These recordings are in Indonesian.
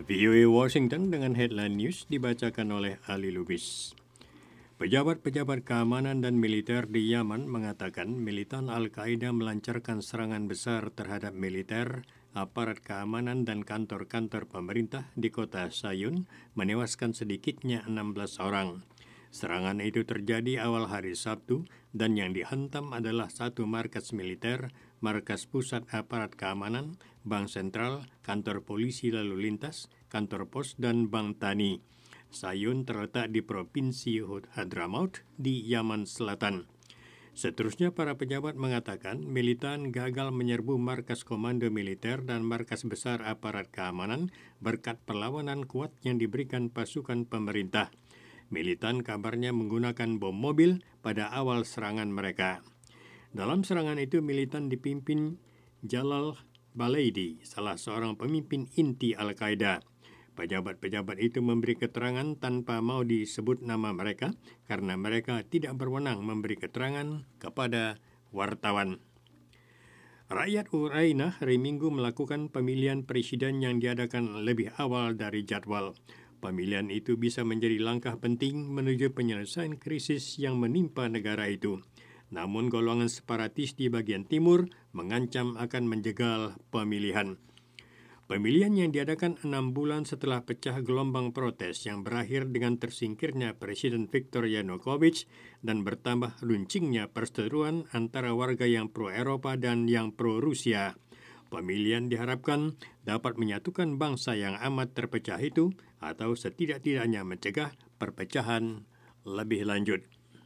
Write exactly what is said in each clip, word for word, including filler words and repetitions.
V O A Washington dengan headline news dibacakan oleh Ali Lubis. Pejabat-pejabat keamanan dan militer di Yaman mengatakan militan Al-Qaeda melancarkan serangan besar terhadap militer, aparat keamanan dan kantor-kantor pemerintah di kota Sayun, menewaskan sedikitnya enam belas orang. Serangan itu terjadi awal hari Sabtu dan yang dihantam adalah satu markas militer, markas pusat aparat keamanan, bank sentral, kantor polisi lalu lintas, kantor pos, dan bank tani. Sayun terletak di Provinsi Hadramaut di Yaman Selatan. Seterusnya, para pejabat mengatakan militan gagal menyerbu markas komando militer dan markas besar aparat keamanan berkat perlawanan kuat yang diberikan pasukan pemerintah. Militan kabarnya menggunakan bom mobil pada awal serangan mereka. Dalam serangan itu, militan dipimpin Jalal Balaidi, salah seorang pemimpin inti Al-Qaeda. Pejabat-pejabat itu memberi keterangan tanpa mau disebut nama mereka karena mereka tidak berwenang memberi keterangan kepada wartawan. Rakyat Ukraina hari Minggu melakukan pemilihan presiden yang diadakan lebih awal dari jadwal. Pemilihan itu bisa menjadi langkah penting menuju penyelesaian krisis yang menimpa negara itu. Namun golongan separatis di bagian timur mengancam akan menjegal pemilihan. Pemilihan yang diadakan enam bulan setelah pecah gelombang protes yang berakhir dengan tersingkirnya Presiden Viktor Yanukovych dan bertambah runcingnya perseteruan antara warga yang pro-Eropa dan yang pro-Rusia. Pemilihan diharapkan dapat menyatukan bangsa yang amat terpecah itu atau setidak-tidaknya mencegah perpecahan lebih lanjut.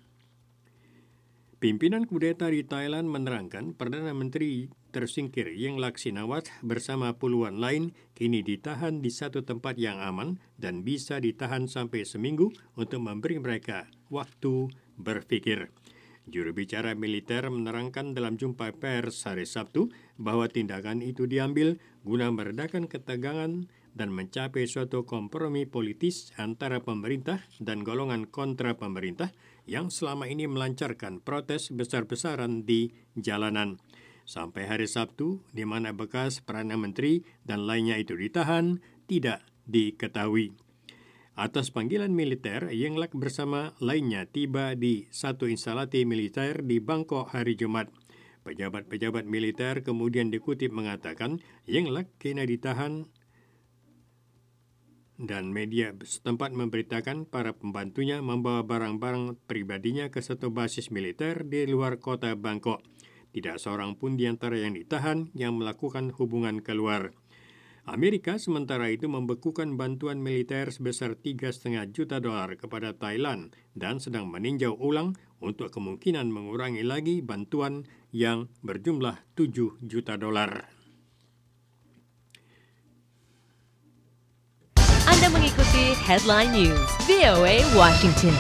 Pimpinan kudeta di Thailand menerangkan Perdana Menteri tersingkir Yingluck Shinawatra bersama puluhan lain kini ditahan di satu tempat yang aman dan bisa ditahan sampai seminggu untuk memberi mereka waktu berpikir. Juru bicara militer menerangkan dalam jumpa pers hari Sabtu bahwa tindakan itu diambil guna meredakan ketegangan dan mencapai suatu kompromi politis antara pemerintah dan golongan kontra pemerintah yang selama ini melancarkan protes besar-besaran di jalanan. Sampai hari Sabtu, di mana bekas Perdana Menteri dan lainnya itu ditahan, tidak diketahui. Atas panggilan militer, Yingluck bersama lainnya tiba di satu instalasi militer di Bangkok hari Jumat. Pejabat-pejabat militer kemudian dikutip mengatakan Yingluck kini ditahan dan media setempat memberitakan para pembantunya membawa barang-barang pribadinya ke satu basis militer di luar kota Bangkok. Tidak seorang pun di antara yang ditahan yang melakukan hubungan keluar. Amerika sementara itu membekukan bantuan militer sebesar tiga koma lima juta dolar kepada Thailand dan sedang meninjau ulang untuk kemungkinan mengurangi lagi bantuan yang berjumlah tujuh juta dolar. Anda mengikuti Headline News V O A Washington.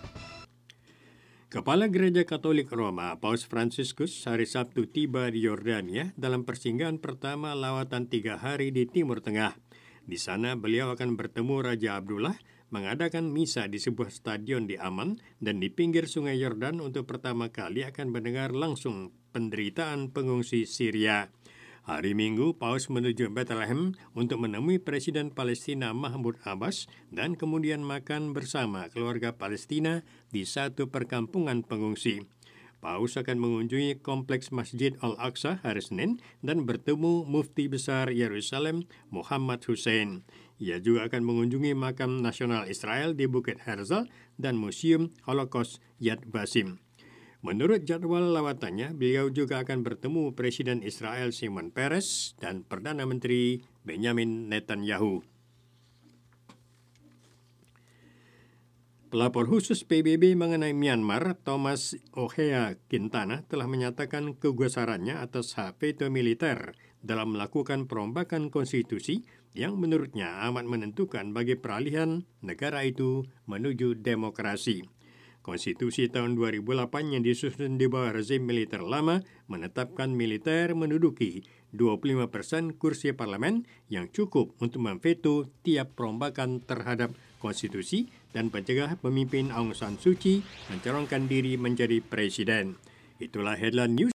Kepala Gereja Katolik Roma, Paus Fransiskus, hari Sabtu tiba di Yordania dalam persinggahan pertama lawatan tiga hari di Timur Tengah. Di sana beliau akan bertemu Raja Abdullah, mengadakan misa di sebuah stadion di Amman dan di pinggir sungai Yordan untuk pertama kali akan mendengar langsung penderitaan pengungsi Syria. Hari Minggu, Paus menuju Bethlehem untuk menemui Presiden Palestina Mahmud Abbas dan kemudian makan bersama keluarga Palestina di satu perkampungan pengungsi. Paus akan mengunjungi kompleks Masjid Al-Aqsa hari Senin dan bertemu Mufti Besar Yerusalem Muhammad Hussein. Ia juga akan mengunjungi Makam Nasional Israel di Bukit Herzl dan Museum Holocaust Yad Vashem. Menurut jadwal lawatannya, beliau juga akan bertemu Presiden Israel Shimon Peres dan Perdana Menteri Benjamin Netanyahu. Pelapor khusus P B B mengenai Myanmar, Thomas Ohea Quintana, telah menyatakan kegusarannya atas hak veto militer dalam melakukan perombakan konstitusi yang menurutnya amat menentukan bagi peralihan negara itu menuju demokrasi. Konstitusi tahun dua ribu delapan yang disusun di bawah rezim militer lama menetapkan militer menduduki dua puluh lima persen kursi parlemen yang cukup untuk memveto tiap perombakan terhadap konstitusi dan mencegah pemimpin Aung San Suu Kyi mencalonkan diri menjadi presiden. Itulah Headline News.